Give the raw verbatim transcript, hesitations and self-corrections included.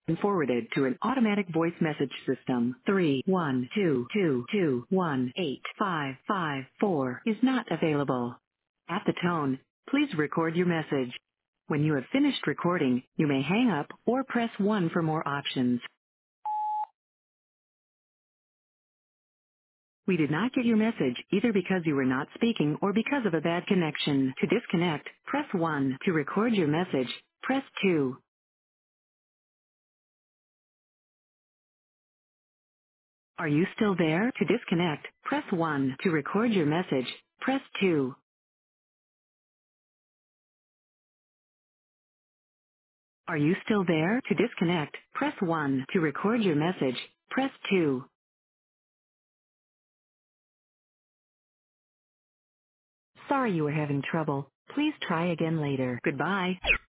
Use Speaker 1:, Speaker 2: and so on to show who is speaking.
Speaker 1: been forwarded to an automatic voice message system. Three one two two two one eight five five four is not available. At the tone, please record your message. When you have finished recording, you may hang up or press one for more options. We did not get your message either because you were not speaking or because of a bad connection. To disconnect, press one. To record your message, press two. Are you still there? To disconnect, press one. To record your message, press two. Are you still there? To disconnect, press one. To record your message, press two. Sorry you were having trouble. Please try again later. Goodbye.